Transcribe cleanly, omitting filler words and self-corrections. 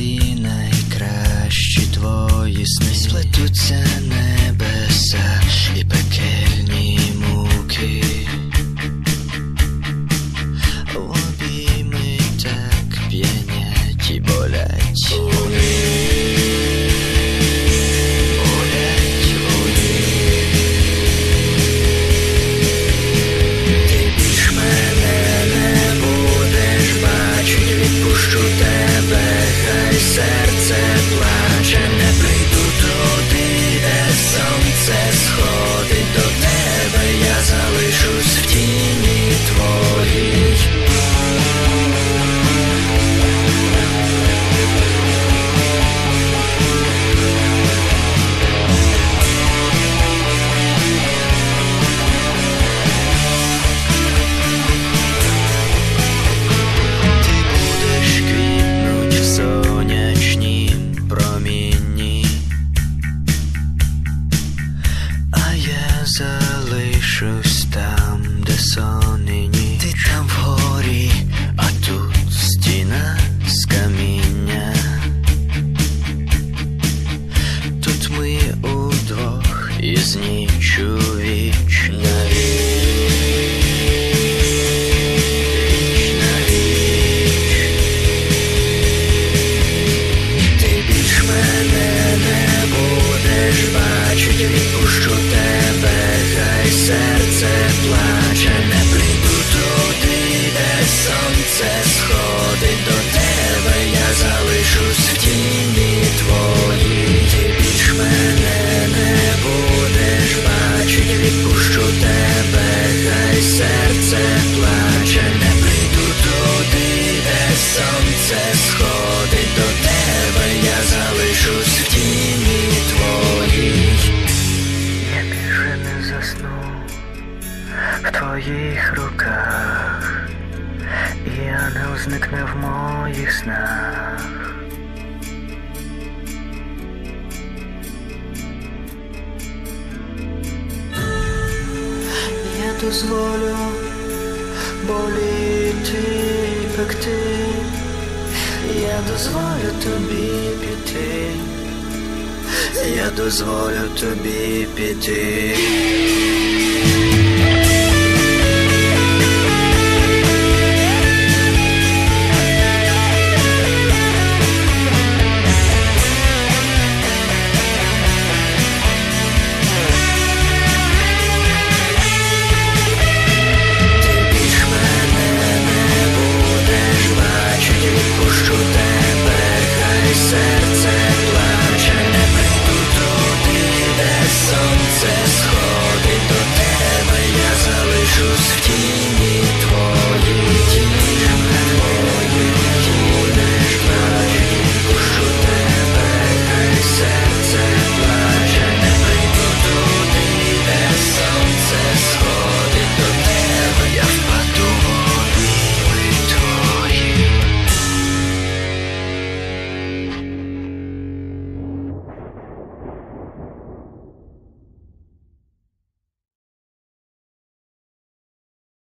всі найкращі твої сни, сплетуться небеса і пекельні муки. Обійми так п'янять і болять. Ти більш мене не будеш бачить, відпущу тебе, хай серце плаче. Не прийду туди, де сонце сходить до тебе, я залишусь в тіні твоїй. Залишусь там, де сон і ніч. Ти там вгорі, а тут стіна з каміння. Тут ми удвох із ніч у віч. Ти більш мене не будеш бачить, відпущу тебе, хай серце плаче. Не прийду туди, де сонце сходить до тебе, я залишусь в тіні твоїй. Ти більш мене не будеш бачить, відпущу тебе, хай серце плаче. Не прийду туди, де сонце сходить до тебе, я залишусь в тіні твоїй. Я більше не засну в твоїх руках, і ангел зникне в моїх снах. Я дозволю боліти і пекти, я дозволю тобі піти, я дозволю тобі піти. Відпущу тебе, хай серце плаче. Не прийду туди, де сонце сходить до тебе, я залишусь в тіні.